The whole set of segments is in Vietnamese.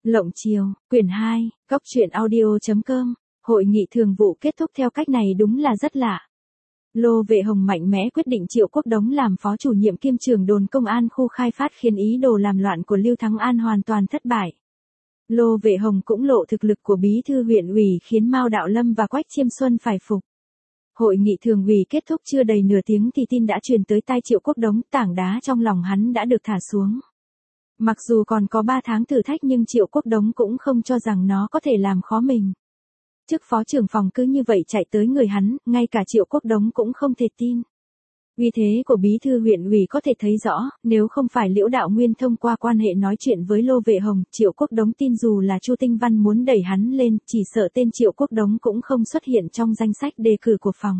Lộng Chiều, quyển 2, góc truyện audio.com, hội nghị thường vụ kết thúc theo cách này đúng là rất lạ. Lô Vệ Hồng mạnh mẽ quyết định Triệu Quốc Đống làm phó chủ nhiệm kiêm trưởng đồn công an khu khai phát khiến ý đồ làm loạn của Lưu Thắng An hoàn toàn thất bại. Lô Vệ Hồng cũng lộ thực lực của bí thư huyện ủy khiến Mao Đạo Lâm và Quách Chiêm Xuân phải phục. Hội nghị thường ủy kết thúc chưa đầy nửa tiếng thì tin đã truyền tới tai Triệu Quốc Đống, tảng đá trong lòng hắn đã được thả xuống. Mặc dù còn có 3 tháng thử thách nhưng Triệu Quốc Đống cũng không cho rằng nó có thể làm khó mình. Chức phó trưởng phòng cứ như vậy chạy tới người hắn, ngay cả Triệu Quốc Đống cũng không thể tin. Uy thế của bí thư huyện ủy có thể thấy rõ, nếu không phải Liễu Đạo Nguyên thông qua quan hệ nói chuyện với Lô Vệ Hồng, Triệu Quốc Đống tin dù là Chu Tinh Văn muốn đẩy hắn lên, chỉ sợ tên Triệu Quốc Đống cũng không xuất hiện trong danh sách đề cử của phòng.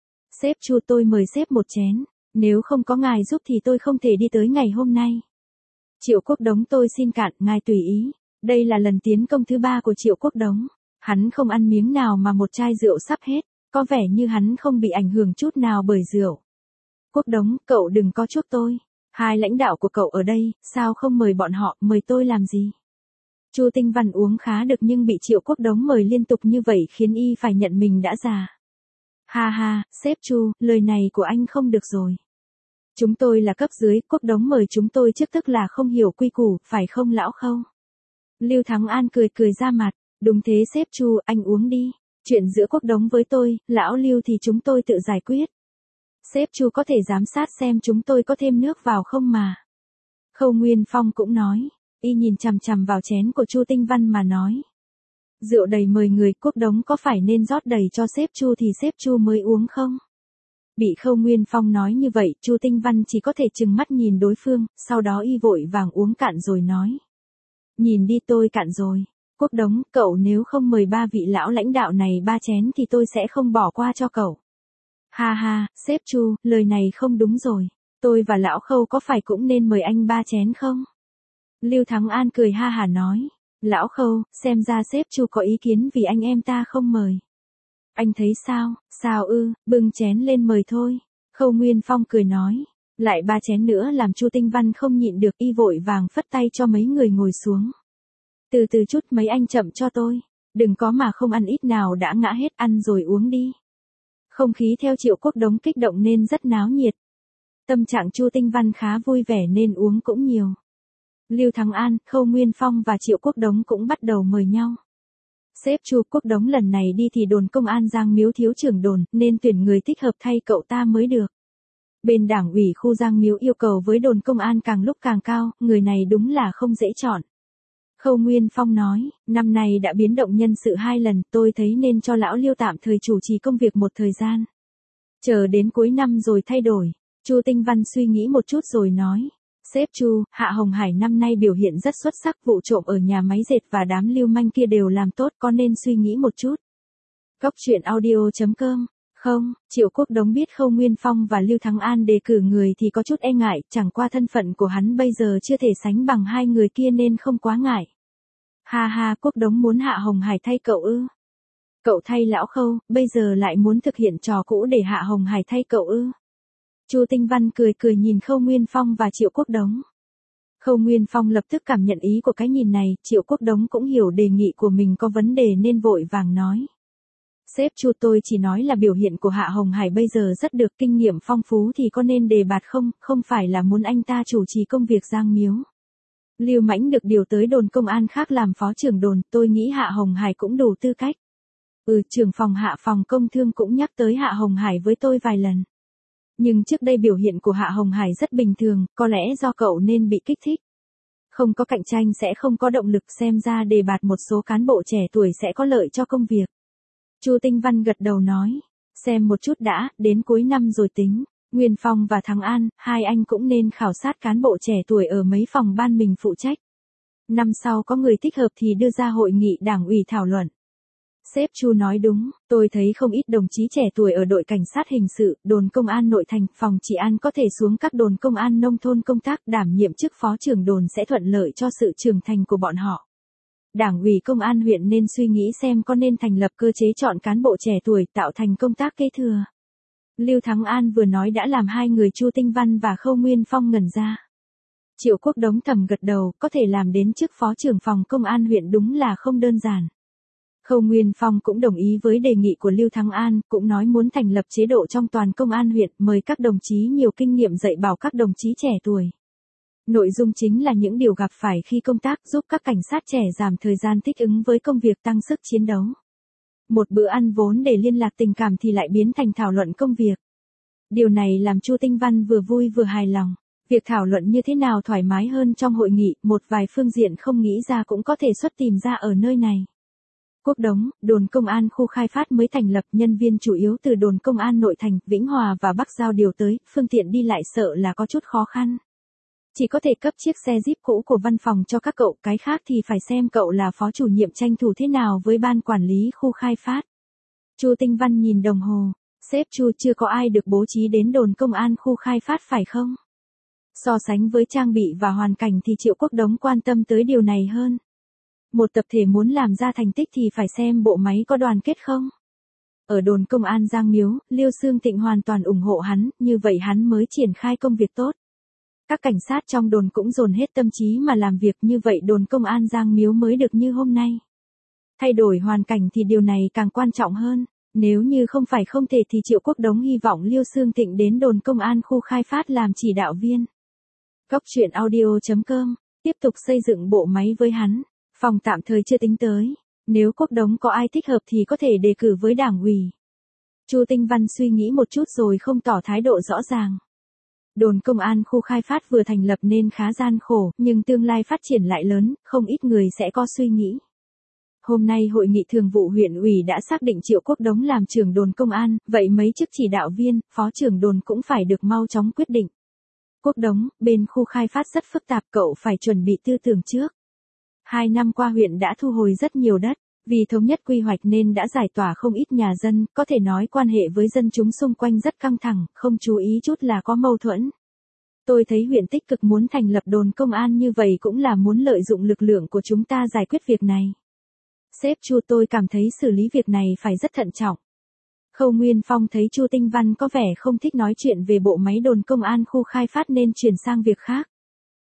Sếp Chu, tôi mời sếp một chén, nếu không có ngài giúp thì tôi không thể đi tới ngày hôm nay. Triệu Quốc Đống, tôi xin cạn, ngài tùy ý. Đây là lần tiến công thứ 3 của Triệu Quốc Đống. Hắn không ăn miếng nào mà một chai rượu sắp hết, có vẻ như hắn không bị ảnh hưởng chút nào bởi rượu. Quốc Đống, cậu đừng có chuốc tôi. Hai lãnh đạo của cậu ở đây, sao không mời bọn họ, mời tôi làm gì? Chu Tinh Văn uống khá được nhưng bị Triệu Quốc Đống mời liên tục như vậy khiến y phải nhận mình đã già. Ha ha, sếp Chu, lời này của anh không được rồi. Chúng tôi là cấp dưới, Quốc Đống mời chúng tôi trước tức là không hiểu quy củ, phải không lão Khâu? Lưu Thắng An cười cười ra mặt, đúng thế sếp Chu, anh uống đi. Chuyện giữa Quốc Đống với tôi, lão Lưu thì chúng tôi tự giải quyết. Sếp Chu có thể giám sát xem chúng tôi có thêm nước vào không mà. Khâu Nguyên Phong cũng nói, y nhìn chằm chằm vào chén của Chu Tinh Văn mà nói. Rượu đầy mời người, Quốc Đống có phải nên rót đầy cho sếp Chu thì sếp Chu mới uống không? Bị Khâu Nguyên Phong nói như vậy, Chu Tinh Văn chỉ có thể trừng mắt nhìn đối phương, sau đó y vội vàng uống cạn rồi nói. Nhìn đi, tôi cạn rồi. Quốc Đống, cậu nếu không mời 3 vị lão lãnh đạo này 3 chén thì tôi sẽ không bỏ qua cho cậu. Ha ha, sếp Chu, lời này không đúng rồi. Tôi và lão Khâu có phải cũng nên mời anh 3 chén không? Lưu Thắng An cười ha hả nói. Lão Khâu, xem ra sếp Chu có ý kiến vì anh em ta không mời. Anh thấy sao, sao ư, bưng chén lên mời thôi. Khâu Nguyên Phong cười nói. Lại 3 chén nữa làm Chu Tinh Văn không nhịn được, y vội vàng phất tay cho mấy người ngồi xuống. Từ từ chút, mấy anh chậm cho tôi. Đừng có mà không ăn, ít nào đã ngã hết, ăn rồi uống đi. Không khí theo Triệu Quốc Đống kích động nên rất náo nhiệt. Tâm trạng Chu Tinh Văn khá vui vẻ nên uống cũng nhiều. Lưu Thắng An, Khâu Nguyên Phong và Triệu Quốc Đống cũng bắt đầu mời nhau. Sếp Chu, Quốc Đống lần này đi thì đồn công an Giang Miếu thiếu trưởng đồn, nên tuyển người thích hợp thay cậu ta mới được. Bên đảng ủy khu Giang Miếu yêu cầu với đồn công an càng lúc càng cao, người này đúng là không dễ chọn. Khâu Nguyên Phong nói, năm nay đã biến động nhân sự 2 lần, tôi thấy nên cho lão Lưu tạm thời chủ trì công việc một thời gian. Chờ đến cuối năm rồi thay đổi. Chu Tinh Văn suy nghĩ một chút rồi nói. Sếp Chu, Hạ Hồng Hải năm nay biểu hiện rất xuất sắc, vụ trộm ở nhà máy dệt và đám lưu manh kia đều làm tốt, có nên suy nghĩ một chút. Góc truyện audio.com. Không, Triệu Quốc Đống biết Khâu Nguyên Phong và Lưu Thắng An đề cử người thì có chút e ngại, chẳng qua thân phận của hắn bây giờ chưa thể sánh bằng hai người kia nên không quá ngại. Ha ha, Quốc Đống muốn Hạ Hồng Hải thay cậu ư? Cậu thay lão Khâu, bây giờ lại muốn thực hiện trò cũ để Hạ Hồng Hải thay cậu ư? Chu Tinh Văn cười cười nhìn Khâu Nguyên Phong và Triệu Quốc Đống. Khâu Nguyên Phong lập tức cảm nhận ý của cái nhìn này, Triệu Quốc Đống cũng hiểu đề nghị của mình có vấn đề nên vội vàng nói. Sếp Chu, tôi chỉ nói là biểu hiện của Hạ Hồng Hải bây giờ rất được, kinh nghiệm phong phú thì có nên đề bạt không, không phải là muốn anh ta chủ trì công việc Giang Miếu. Lưu Mãnh được điều tới đồn công an khác làm phó trưởng đồn, tôi nghĩ Hạ Hồng Hải cũng đủ tư cách. Trưởng phòng Hạ phòng công thương cũng nhắc tới Hạ Hồng Hải với tôi vài lần. Nhưng trước đây biểu hiện của Hạ Hồng Hải rất bình thường, có lẽ do cậu nên bị kích thích. Không có cạnh tranh sẽ không có động lực, xem ra đề bạt một số cán bộ trẻ tuổi sẽ có lợi cho công việc. Chu Tinh Văn gật đầu nói, xem một chút đã, đến cuối năm rồi tính. Nguyên Phong và Thắng An, hai anh cũng nên khảo sát cán bộ trẻ tuổi ở mấy phòng ban mình phụ trách. Năm sau có người thích hợp thì đưa ra hội nghị đảng ủy thảo luận. Sếp Chu nói đúng, tôi thấy không ít đồng chí trẻ tuổi ở đội cảnh sát hình sự, đồn công an nội thành, phòng trị an có thể xuống các đồn công an nông thôn công tác, đảm nhiệm chức phó trưởng đồn sẽ thuận lợi cho sự trưởng thành của bọn họ. Đảng ủy công an huyện nên suy nghĩ xem có nên thành lập cơ chế chọn cán bộ trẻ tuổi tạo thành công tác kế thừa. Lưu Thắng An vừa nói đã làm hai người Chu Tinh Văn và Khâu Nguyên Phong ngẩn ra. Triệu Quốc Đống thầm gật đầu, có thể làm đến chức phó trưởng phòng công an huyện đúng là không đơn giản. Khâu Nguyên Phong cũng đồng ý với đề nghị của Lưu Thắng An, cũng nói muốn thành lập chế độ trong toàn công an huyện, mời các đồng chí nhiều kinh nghiệm dạy bảo các đồng chí trẻ tuổi. Nội dung chính là những điều gặp phải khi công tác, giúp các cảnh sát trẻ giảm thời gian thích ứng với công việc, tăng sức chiến đấu. Một bữa ăn vốn để liên lạc tình cảm thì lại biến thành thảo luận công việc. Điều này làm Chu Tinh Văn vừa vui vừa hài lòng. Việc thảo luận như thế nào thoải mái hơn trong hội nghị, một vài phương diện không nghĩ ra cũng có thể xuất tìm ra ở nơi này. Quốc Đống, đồn công an khu khai phát mới thành lập, nhân viên chủ yếu từ đồn công an nội thành, Vĩnh Hòa và Bắc Giao điều tới, phương tiện đi lại sợ là có chút khó khăn. Chỉ có thể cấp chiếc xe Jeep cũ của văn phòng cho các cậu, cái khác thì phải xem cậu là phó chủ nhiệm tranh thủ thế nào với ban quản lý khu khai phát. Chu Tinh Văn nhìn đồng hồ, sếp Chu, chưa có ai được bố trí đến đồn công an khu khai phát phải không? So sánh với trang bị và hoàn cảnh thì Triệu Quốc Đống quan tâm tới điều này hơn. Một tập thể muốn làm ra thành tích thì phải xem bộ máy có đoàn kết không. Ở đồn công an Giang Miếu, Liêu Xương Thịnh hoàn toàn ủng hộ hắn, như vậy hắn mới triển khai công việc tốt. Các cảnh sát trong đồn cũng dồn hết tâm trí mà làm việc, như vậy đồn công an Giang Miếu mới được như hôm nay. Thay đổi hoàn cảnh thì điều này càng quan trọng hơn. Nếu như không phải không thể thì Triệu Quốc Đống hy vọng Liêu Xương Thịnh đến đồn công an khu khai phát làm chỉ đạo viên. Góc truyện audio.com, tiếp tục xây dựng bộ máy với hắn. Phòng tạm thời chưa tính tới. Nếu Quốc Đống có ai thích hợp thì có thể đề cử với đảng ủy. Chu Tinh Văn suy nghĩ một chút rồi không tỏ thái độ rõ ràng. Đồn công an khu khai phát vừa thành lập nên khá gian khổ, nhưng tương lai phát triển lại lớn, không ít người sẽ có suy nghĩ. Hôm nay hội nghị thường vụ huyện ủy đã xác định Triệu Quốc Đống làm trưởng đồn công an, vậy mấy chức chỉ đạo viên, phó trưởng đồn cũng phải được mau chóng quyết định. Quốc Đống, bên khu khai phát rất phức tạp, cậu phải chuẩn bị tư tưởng trước. 2 năm qua huyện đã thu hồi rất nhiều đất, vì thống nhất quy hoạch nên đã giải tỏa không ít nhà dân, có thể nói quan hệ với dân chúng xung quanh rất căng thẳng, không chú ý chút là có mâu thuẫn. Tôi thấy huyện tích cực muốn thành lập đồn công an như vậy cũng là muốn lợi dụng lực lượng của chúng ta giải quyết việc này. Sếp Chu, tôi cảm thấy xử lý việc này phải rất thận trọng. Khâu Nguyên Phong thấy Chu Tinh Văn có vẻ không thích nói chuyện về bộ máy đồn công an khu khai phát nên chuyển sang việc khác.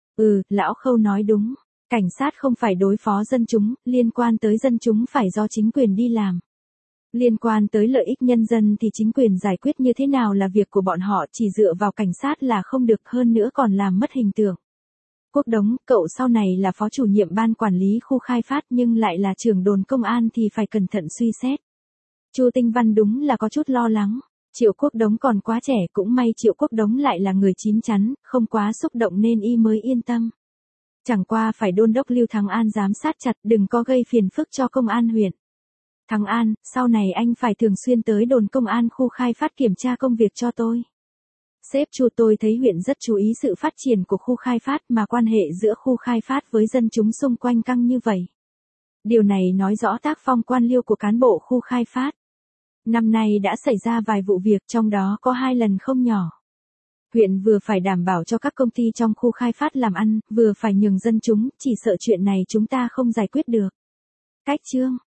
Lão Khâu nói đúng. Cảnh sát không phải đối phó dân chúng, liên quan tới dân chúng phải do chính quyền đi làm. Liên quan tới lợi ích nhân dân thì chính quyền giải quyết như thế nào là việc của bọn họ, chỉ dựa vào cảnh sát là không được, hơn nữa còn làm mất hình tượng. Quốc Đống, cậu sau này là phó chủ nhiệm ban quản lý khu khai phát nhưng lại là trưởng đồn công an thì phải cẩn thận suy xét. Chu Tinh Văn đúng là có chút lo lắng. Triệu Quốc Đống còn quá trẻ, cũng may Triệu Quốc Đống lại là người chín chắn, không quá xúc động nên y mới yên tâm. Chẳng qua phải đôn đốc Lưu Thắng An giám sát chặt, đừng có gây phiền phức cho công an huyện. Thắng An, sau này anh phải thường xuyên tới đồn công an khu khai phát kiểm tra công việc cho tôi. Sếp Chu, tôi thấy huyện rất chú ý sự phát triển của khu khai phát mà quan hệ giữa khu khai phát với dân chúng xung quanh căng như vậy. Điều này nói rõ tác phong quan liêu của cán bộ khu khai phát. Năm nay đã xảy ra vài vụ việc, trong đó có 2 lần không nhỏ. Huyện vừa phải đảm bảo cho các công ty trong khu khai phát làm ăn, vừa phải nhường dân chúng, chỉ sợ chuyện này chúng ta không giải quyết được. Cách chương